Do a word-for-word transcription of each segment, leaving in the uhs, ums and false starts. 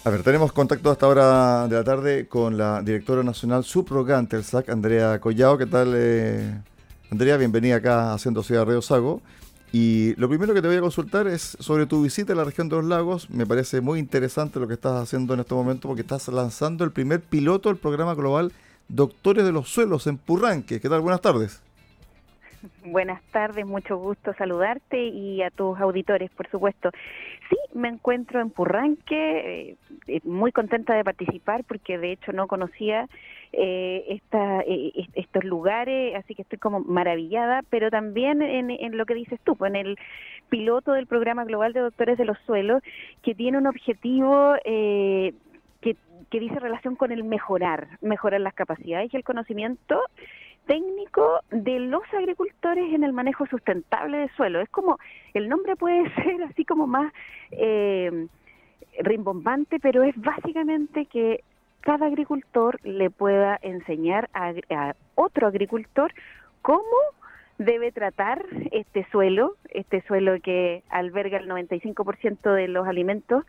A ver, tenemos contacto a esta hora de la tarde con la directora nacional subrogante del S A C, Andrea Collao. ¿Qué tal, eh, Andrea? Bienvenida acá a Haciendo Ciudad Río Sago. Y lo primero que te voy a consultar es sobre tu visita a la región de los lagos. Me parece muy interesante lo que estás haciendo en este momento porque estás lanzando el primer piloto del programa global Doctores de los Suelos en Purranque. ¿Qué tal? Buenas tardes. Buenas tardes, mucho gusto saludarte y a tus auditores, por supuesto. Sí, me encuentro en Purranque, eh, muy contenta de participar porque de hecho no conocía eh, esta, eh, estos lugares, así que estoy como maravillada, pero también en, en lo que dices tú, pues en el piloto del Programa Global de Doctores de los Suelos, que tiene un objetivo eh, que, que dice relación con el mejorar, mejorar las capacidades y el conocimiento técnico de los agricultores en el manejo sustentable de suelo. Es como, el nombre puede ser así como más eh, rimbombante, pero es básicamente que cada agricultor le pueda enseñar a, a otro agricultor cómo debe tratar este suelo, este suelo que alberga el noventa y cinco por ciento de los alimentos,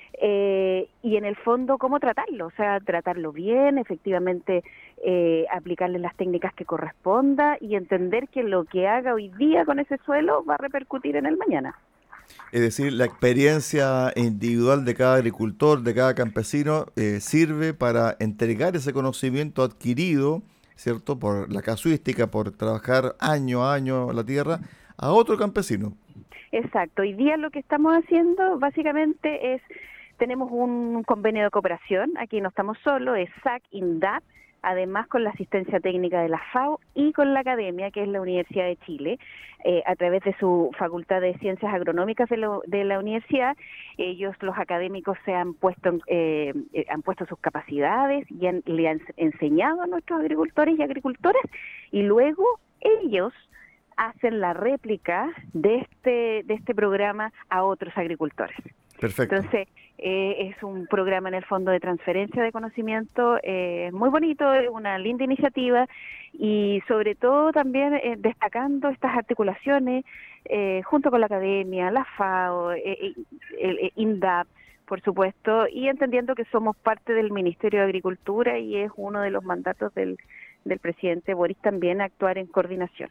eh, y en el fondo cómo tratarlo, o sea, tratarlo bien, efectivamente eh, aplicarle las técnicas que corresponda y entender que lo que haga hoy día con ese suelo va a repercutir en el mañana. Es decir, la experiencia individual de cada agricultor, de cada campesino, eh, sirve para entregar ese conocimiento adquirido, ¿cierto? Por la casuística, por trabajar año a año la tierra, a otro campesino. Exacto. Hoy día lo que estamos haciendo básicamente es, tenemos un convenio de cooperación, aquí no estamos solos, es S A C, INDAP, además con la asistencia técnica de la FAO y con la academia, que es la Universidad de Chile, eh, a través de su Facultad de Ciencias Agronómicas de, lo, de la universidad. Ellos, los académicos, se han puesto, eh, eh, han puesto sus capacidades y han, le han enseñado a nuestros agricultores y agricultoras, y luego ellos hacen la réplica de este, de este programa a otros agricultores. Perfecto. Entonces, eh, es un programa en el fondo de transferencia de conocimiento eh, muy bonito, es una linda iniciativa y sobre todo también eh, destacando estas articulaciones eh, junto con la academia, la FAO, eh, el, el INDAP, por supuesto, y entendiendo que somos parte del Ministerio de Agricultura y es uno de los mandatos del, del presidente Boric también actuar en coordinación.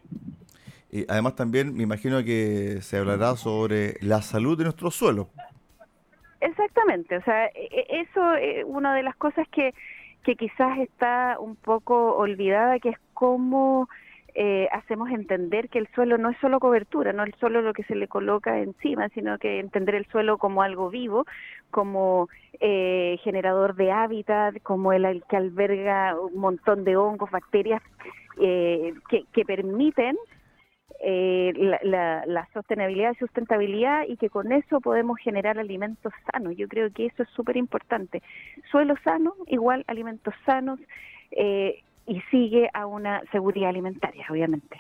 Y además también me imagino que se hablará sobre la salud de nuestro suelo. Exactamente, o sea, eso es una de las cosas que, que quizás está un poco olvidada, que es cómo eh, hacemos entender que el suelo no es solo cobertura, no es solo lo que se le coloca encima, sino que entender el suelo como algo vivo, como eh, generador de hábitat, como el, el que alberga un montón de hongos, bacterias eh, que, que permiten Eh, la, la, la sostenibilidad y sustentabilidad y que con eso podemos generar alimentos sanos. Yo creo que eso es súper importante. Suelo sano igual alimentos sanos eh, y sigue a una seguridad alimentaria, obviamente.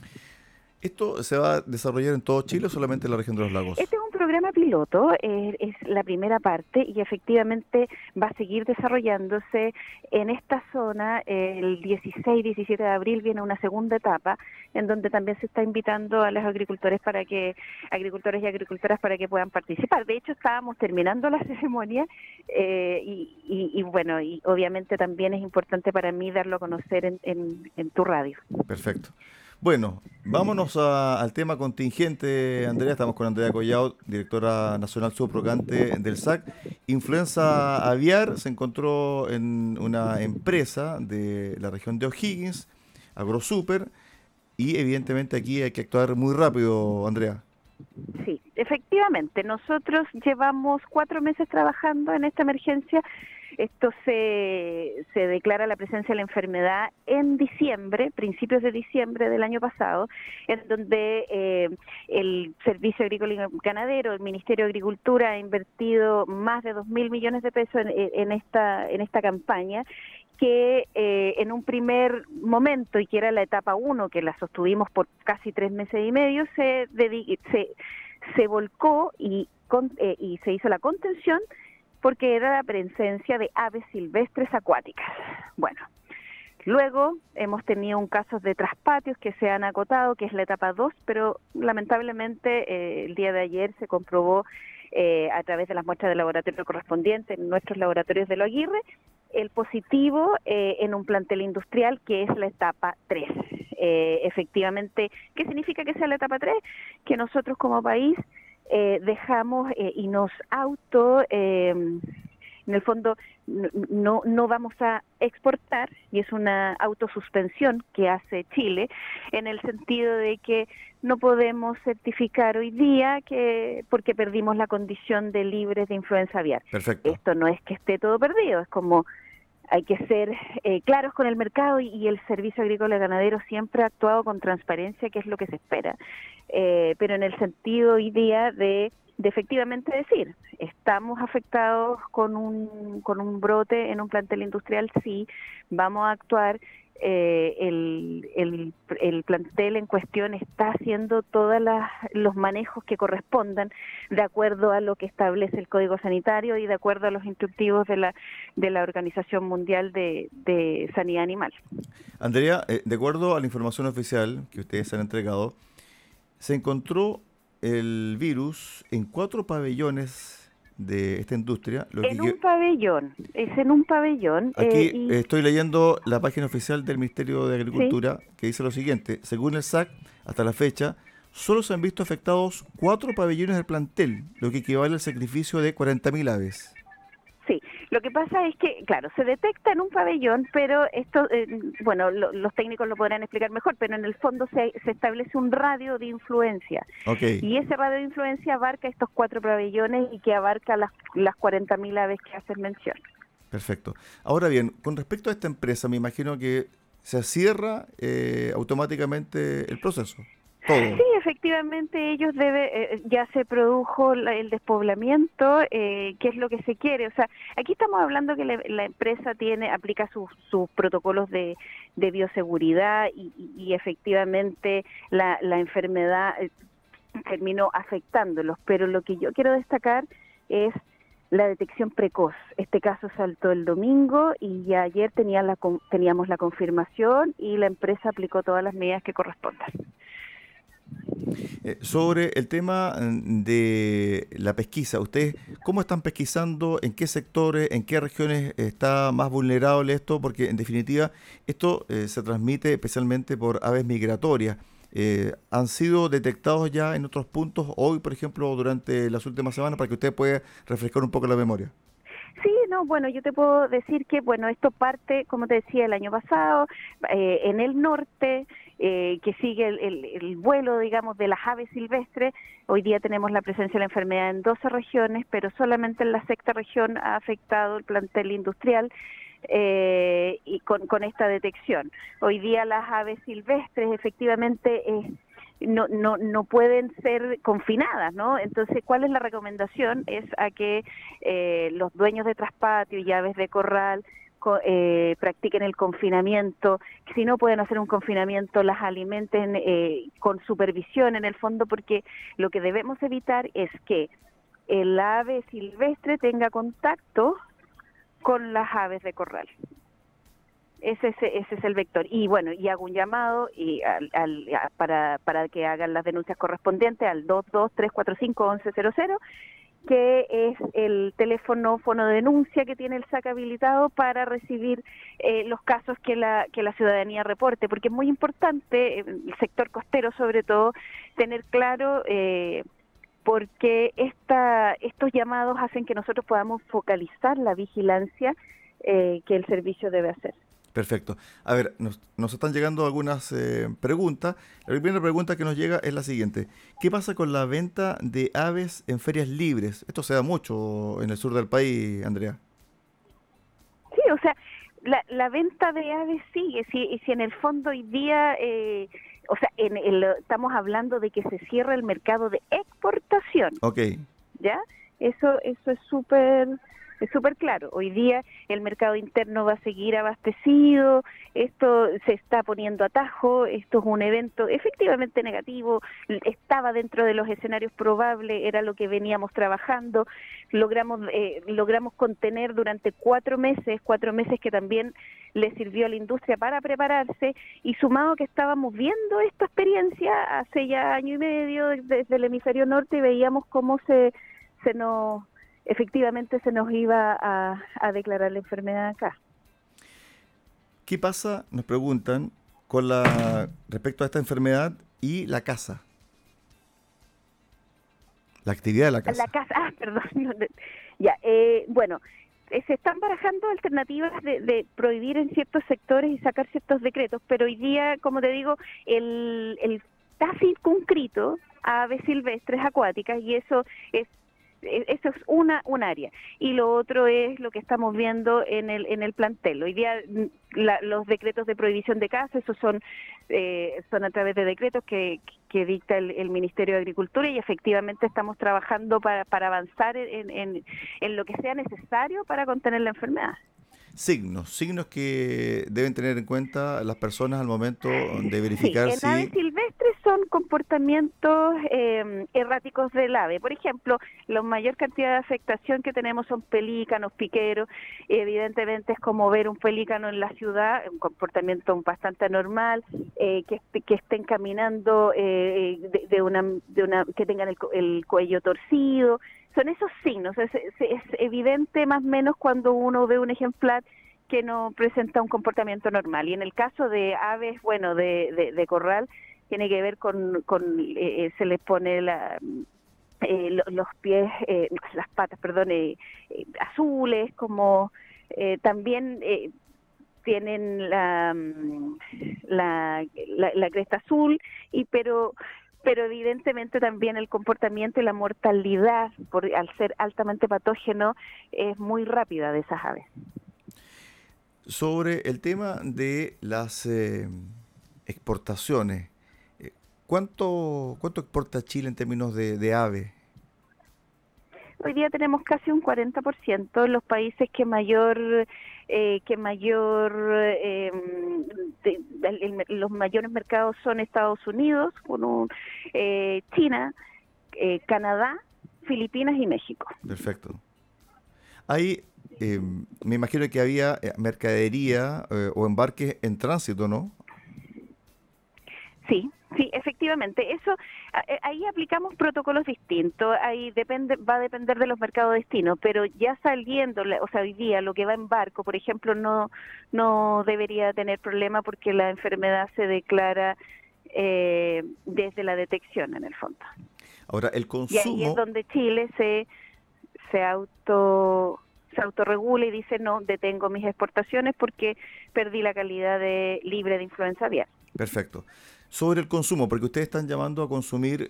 ¿Esto se va a desarrollar en todo Chile o solamente en la región de los lagos? Este es un programa piloto, eh, es la primera parte y efectivamente va a seguir desarrollándose en esta zona. Eh, el dieciséis, diecisiete de abril viene una segunda etapa en donde también se está invitando a los agricultores para que agricultores y agricultoras para que puedan participar. De hecho, estábamos terminando la ceremonia eh, y, y, y bueno, y obviamente también es importante para mí darlo a conocer en, en, en tu radio. Perfecto. Bueno, vámonos a, al tema contingente, Andrea. Estamos con Andrea Collao, directora nacional subrogante del S A C. Influenza aviar se encontró en una empresa de la región de O'Higgins, AgroSuper, y evidentemente aquí hay que actuar muy rápido, Andrea. Sí, efectivamente. Nosotros llevamos cuatro meses trabajando en esta emergencia. Esto se, se declara la presencia de la enfermedad en diciembre, principios de diciembre del año pasado, en donde eh, el Servicio Agrícola y Ganadero, el Ministerio de Agricultura ha invertido más de dos mil millones de pesos en, en, esta, en esta campaña, que eh, en un primer momento, y que era la etapa uno, que la sostuvimos por casi tres meses y medio, se, dedique, se, se volcó y, con, eh, y se hizo la contención porque era la presencia de aves silvestres acuáticas. Bueno, luego hemos tenido un caso de traspatios que se han acotado, que es la etapa dos, pero lamentablemente eh, el día de ayer se comprobó eh, a través de las muestras de laboratorio correspondientes en nuestros laboratorios de Lo Aguirre, el positivo eh, en un plantel industrial que es la etapa tres. Eh, efectivamente, ¿qué significa que sea la etapa tres? Que nosotros como país eh, dejamos eh, y nos auto... Eh, en el fondo no, no vamos a exportar, y es una autosuspensión que hace Chile, en el sentido de que no podemos certificar hoy día que porque perdimos la condición de libres de influenza aviar. Perfecto. Esto no es que esté todo perdido, es como hay que ser eh, claros con el mercado y, y el Servicio Agrícola y Ganadero siempre ha actuado con transparencia, que es lo que se espera, eh, pero en el sentido hoy día de de efectivamente decir, estamos afectados con un con un brote en un plantel industrial, sí, vamos a actuar, eh, el, el, el plantel en cuestión está haciendo todos los manejos que correspondan de acuerdo a lo que establece el Código Sanitario y de acuerdo a los instructivos de la de la Organización Mundial de, de Sanidad Animal. Andrea, eh, de acuerdo a la información oficial que ustedes han entregado, se encontró el virus en cuatro pabellones de esta industria. Lo en que, un pabellón, es en un pabellón. Aquí eh, y... estoy leyendo la página oficial del Ministerio de Agricultura, ¿sí?, que dice lo siguiente: según el S A C, hasta la fecha, solo se han visto afectados cuatro pabellones del plantel, lo que equivale al sacrificio de cuarenta mil aves. Sí, lo que pasa es que, claro, se detecta en un pabellón, pero esto, eh, bueno, lo, los técnicos lo podrán explicar mejor, pero en el fondo se, se establece un radio de influencia. Okay. Y ese radio de influencia abarca estos cuatro pabellones y que abarca las, las cuarenta mil aves que hacen mención. Perfecto. Ahora bien, con respecto a esta empresa, me imagino que se cierra eh, automáticamente el proceso. Todo. Sí, efectivamente, ellos debe, eh, ya se produjo la, el despoblamiento, eh, que es lo que se quiere. O sea, aquí estamos hablando que la, la empresa tiene, aplica sus, sus protocolos de, de bioseguridad y, y, y efectivamente la, la enfermedad eh, terminó afectándolos. Pero lo que yo quiero destacar es la detección precoz. Este caso saltó el domingo y ya ayer tenía la, teníamos la confirmación y la empresa aplicó todas las medidas que correspondan. Eh, sobre el tema de la pesquisa, ¿ustedes cómo están pesquisando? ¿En qué sectores, en qué regiones está más vulnerable esto? Porque en definitiva esto eh, se transmite especialmente por aves migratorias. Eh, ¿Han sido detectados ya en otros puntos hoy, por ejemplo, durante las últimas semanas, para que usted pueda refrescar un poco la memoria? Sí, no, bueno, yo te puedo decir que, bueno, esto parte, como te decía, el año pasado, eh, en el norte, eh, que sigue el, el, el vuelo, digamos, de las aves silvestres. Hoy día tenemos la presencia de la enfermedad en doce regiones, pero solamente en la sexta región ha afectado el plantel industrial eh, y con, con esta detección. Hoy día las aves silvestres efectivamente eh, no, no, no pueden ser confinadas, ¿no? Entonces, ¿cuál es la recomendación? Es a que eh, los dueños de traspatio y aves de corral eh, practiquen el confinamiento. Si no pueden hacer un confinamiento, las alimenten eh, con supervisión en el fondo, porque lo que debemos evitar es que el ave silvestre tenga contacto con las aves de corral. Ese, ese, ese es el vector. Y bueno, y hago un llamado y al, al, a, para, para que hagan las denuncias correspondientes al dos dos tres cuatro cinco once cero cero, que es el teléfono fono de denuncia que tiene el S A C habilitado para recibir eh, los casos que la que la ciudadanía reporte, porque es muy importante, el sector costero sobre todo, tener claro eh, porque esta, estos llamados hacen que nosotros podamos focalizar la vigilancia eh, que el servicio debe hacer. Perfecto. A ver, nos, nos están llegando algunas eh, preguntas. La primera pregunta que nos llega es la siguiente. ¿Qué pasa con la venta de aves en ferias libres? Esto se da mucho en el sur del país, Andrea. Sí, o sea, la, la venta de aves sigue. Si, y si en el fondo hoy día, eh, o sea, en el, estamos hablando de que se cierra el mercado de exportación. Ok. ¿Ya? Eso, eso es súper... Es súper claro, hoy día el mercado interno va a seguir abastecido, esto se está poniendo atajo, esto es un evento efectivamente negativo, estaba dentro de los escenarios probables, era lo que veníamos trabajando, logramos eh, logramos contener durante cuatro meses, cuatro meses que también le sirvió a la industria para prepararse, y sumado que estábamos viendo esta experiencia hace ya año y medio desde el hemisferio norte y veíamos cómo se se nos, efectivamente se nos iba a, a declarar la enfermedad acá. ¿Qué pasa, nos preguntan, con la respecto a esta enfermedad y la caza? La actividad de la caza. La casa, ah, perdón. no, no, ya, eh, bueno, eh, se están barajando alternativas de, de prohibir en ciertos sectores y sacar ciertos decretos, pero hoy día, como te digo, el, el está circunscrito a aves silvestres acuáticas y eso es eso es una un área, y lo otro es lo que estamos viendo en el en el plantel. Hoy día la, los decretos de prohibición de caza, esos son eh, son a través de decretos que, que dicta el, el Ministerio de Agricultura, y efectivamente estamos trabajando para, para avanzar en, en, en lo que sea necesario para contener la enfermedad. Signos, signos que deben tener en cuenta las personas al momento de Sí, verificar en si... aves silvestres son comportamientos eh, erráticos del ave. Por ejemplo, la mayor cantidad de afectación que tenemos son pelícanos, piqueros. Evidentemente es como ver un pelícano en la ciudad, un comportamiento bastante anormal, eh, que, que estén caminando eh, de, de, una, de una, que tengan el, el cuello torcido. Son esos signos, es, es, es evidente más o menos cuando uno ve un ejemplar que no presenta un comportamiento normal. Y en el caso de aves, bueno, de, de, de corral, tiene que ver con, con eh, se les pone la, eh, los pies, eh, las patas, perdón, eh, eh, azules, como eh, también eh, tienen la, la, la, la cresta azul, y pero... pero evidentemente también el comportamiento y la mortalidad, por, al ser altamente patógeno, es muy rápida de esas aves. Sobre el tema de las eh, exportaciones, ¿cuánto, cuánto exporta Chile en términos de, de aves? Hoy día tenemos casi un cuarenta por ciento. Los países que mayor eh, que mayor eh, de, de, los mayores mercados son Estados Unidos, con un, eh, China, eh, Canadá, Filipinas y México. Perfecto. Ahí eh, me imagino que había mercadería eh, o embarques en tránsito, ¿no? Sí, sí, efectivamente. Eso ahí aplicamos protocolos distintos. Ahí depende, va a depender de los mercados destinos, pero ya saliendo, o sea, hoy día lo que va en barco, por ejemplo, no no debería tener problema porque la enfermedad se declara eh, desde la detección, en el fondo. Ahora, el consumo. Y ahí es donde Chile se se auto se autorregula y dice no, detengo mis exportaciones porque perdí la calidad de libre de influenza aviar. Perfecto. Sobre el consumo, porque ustedes están llamando a consumir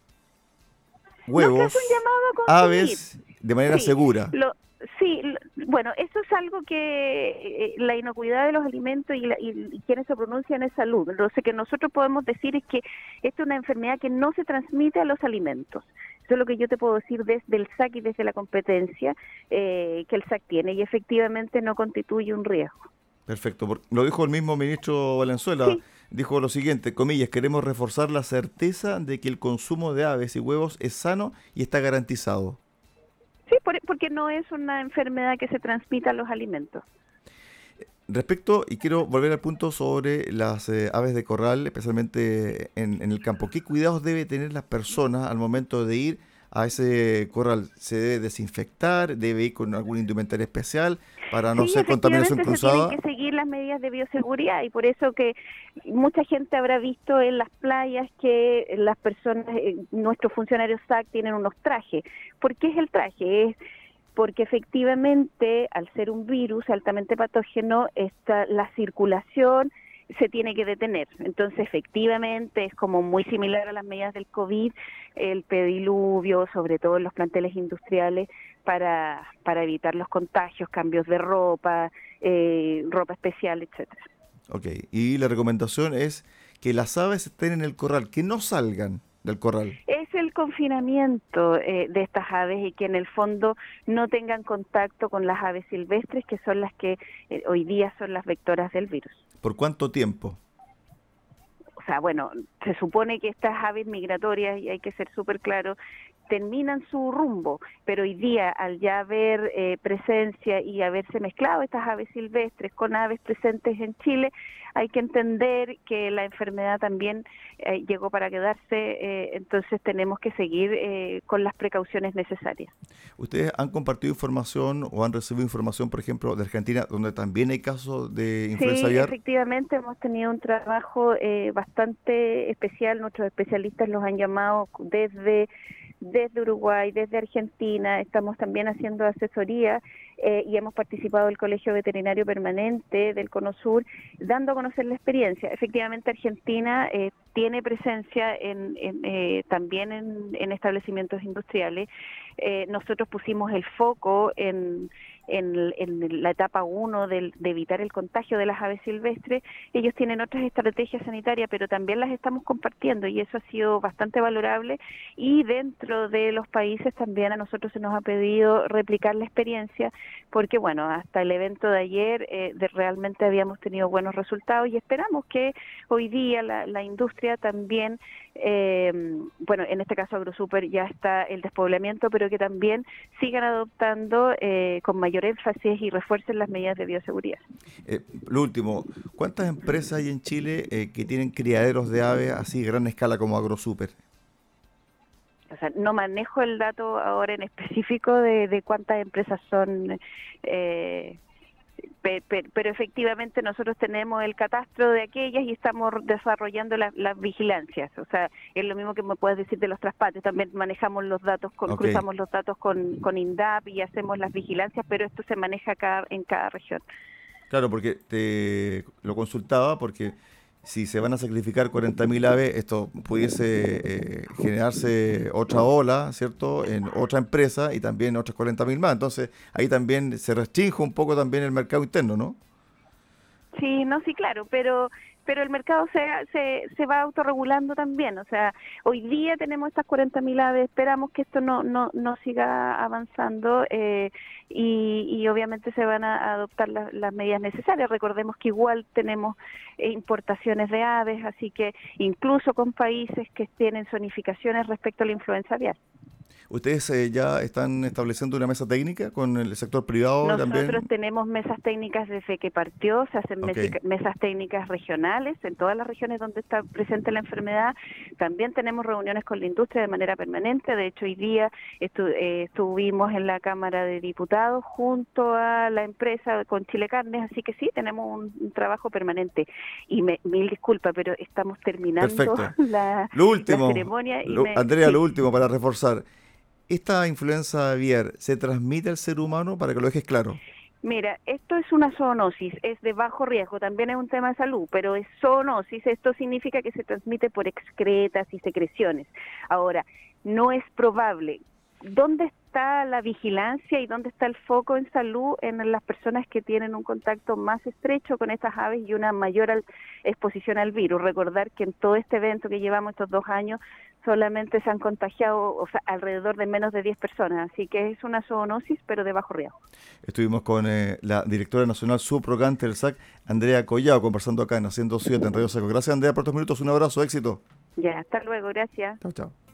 huevos, no se hace un llamado a consumir. Aves de manera sí, segura. Lo, sí, lo, bueno, eso es algo que eh, la inocuidad de los alimentos y, la, y, y quienes se pronuncian es salud. Lo que nosotros podemos decir es que esta es una enfermedad que no se transmite a los alimentos. Eso es lo que yo te puedo decir desde el S A C y desde la competencia eh, que el S A C tiene, y efectivamente no constituye un riesgo. Perfecto. Lo dijo el mismo ministro Valenzuela. Sí. Dijo lo siguiente, comillas, queremos reforzar la certeza de que el consumo de aves y huevos es sano y está garantizado. Sí, por, porque no es una enfermedad que se transmita a los alimentos. Respecto, y quiero volver al punto sobre las eh, aves de corral, especialmente en, en el campo. ¿Qué cuidados debe tener las personas al momento de ir a ese corral? ¿Se debe desinfectar? ¿Debe ir con algún indumentario especial para no sí, ser contaminación cruzada? Se tienen que seguir las medidas de bioseguridad, y por eso que mucha gente habrá visto en las playas que las personas, nuestros funcionarios S A C tienen unos trajes. ¿Por qué es el traje? Es porque efectivamente, al ser un virus altamente patógeno, esta, la circulación se tiene que detener. Entonces, efectivamente, es como muy similar a las medidas del COVID, el pediluvio, sobre todo en los planteles industriales, para, para evitar los contagios, cambios de ropa, eh, ropa especial, etcétera. Ok, y la recomendación es que las aves estén en el corral, que no salgan del corral. Es el confinamiento eh, de estas aves, y que en el fondo no tengan contacto con las aves silvestres, que son las que eh, hoy día son las vectoras del virus. ¿Por cuánto tiempo? O sea, bueno, se supone que estas aves migratorias, y hay que ser súper claro, terminan su rumbo, pero hoy día al ya haber eh, presencia y haberse mezclado estas aves silvestres con aves presentes en Chile, hay que entender que la enfermedad también eh, llegó para quedarse, eh, entonces tenemos que seguir eh, con las precauciones necesarias. ¿Ustedes han compartido información o han recibido información, por ejemplo, de Argentina, donde también hay casos de influenza Sí, aviar? efectivamente hemos tenido un trabajo eh, bastante especial, nuestros especialistas los han llamado desde desde Uruguay, desde Argentina, estamos también haciendo asesoría eh, y hemos participado del Colegio Veterinario Permanente del Cono Sur, dando a conocer la experiencia. Efectivamente, Argentina eh, tiene presencia en, en, eh, también en, en establecimientos industriales. Eh, nosotros pusimos el foco en, en, en la etapa uno de, de evitar el contagio de las aves silvestres. Ellos tienen otras estrategias sanitarias, pero también las estamos compartiendo y eso ha sido bastante valorable. Y dentro de los países también a nosotros se nos ha pedido replicar la experiencia, porque bueno, hasta el evento de ayer eh, de, realmente habíamos tenido buenos resultados y esperamos que hoy día la, la industria también, eh, bueno, en este caso AgroSuper ya está el despoblamiento, pero que también sigan adoptando eh, con mayor énfasis y refuercen las medidas de bioseguridad. Eh, lo último, ¿cuántas empresas hay en Chile eh, que tienen criaderos de aves así gran escala como AgroSuper? O sea, no manejo el dato ahora en específico de, de cuántas empresas son, eh, pe, pe, pero efectivamente nosotros tenemos el catastro de aquellas y estamos desarrollando la, las vigilancias. O sea, es lo mismo que me puedes decir de los traspates. También manejamos los datos, con, okay. cruzamos los datos con, con INDAP y hacemos las vigilancias, pero esto se maneja cada, en cada región. Claro, porque te lo consultaba porque si se van a sacrificar cuarenta mil aves, esto pudiese eh, generarse otra ola, ¿cierto?, en otra empresa y también otras cuarenta mil más. Entonces, ahí también se restringe un poco también el mercado interno, ¿no? Sí, no, sí, claro, pero pero el mercado se, se, se va autorregulando también. O sea, hoy día tenemos estas cuarenta mil aves, esperamos que esto no no, no siga avanzando eh, y, y obviamente se van a adoptar la, las medidas necesarias. Recordemos que igual tenemos eh, importaciones de aves, así que incluso con países que tienen zonificaciones respecto a la influenza aviar. ¿Ustedes eh, ya están estableciendo una mesa técnica con el sector privado Nosotros también? Nosotros tenemos mesas técnicas desde que partió, se hacen okay. mesas técnicas regionales en todas las regiones donde está presente la enfermedad. También tenemos reuniones con la industria de manera permanente. De hecho, hoy día estu eh, estuvimos en la Cámara de Diputados junto a la empresa con Chile Carnes, así que sí, tenemos un, un trabajo permanente. Y me, mil disculpas, pero estamos terminando la, lo último, la ceremonia. Y lo, me, Andrea, sí. lo último para reforzar. ¿Esta influenza aviar se transmite al ser humano, para que lo dejes claro? Mira, esto es una zoonosis, es de bajo riesgo, también es un tema de salud, pero es zoonosis, esto significa que se transmite por excretas y secreciones. Ahora, no es probable. ¿Dónde está la vigilancia y dónde está el foco en salud en las personas que tienen un contacto más estrecho con estas aves y una mayor al, exposición al virus? Recordar que en todo este evento que llevamos estos dos años, solamente se han contagiado, o sea, alrededor de menos de diez personas, así que es una zoonosis, pero de bajo riesgo. Estuvimos con eh, la directora nacional subrogante del S A C, Andrea Collao, conversando acá en Haciendo Ciudad en Radio Sago. Gracias, Andrea, por estos minutos. Un abrazo, éxito. Ya, hasta luego, gracias. Chao, chao.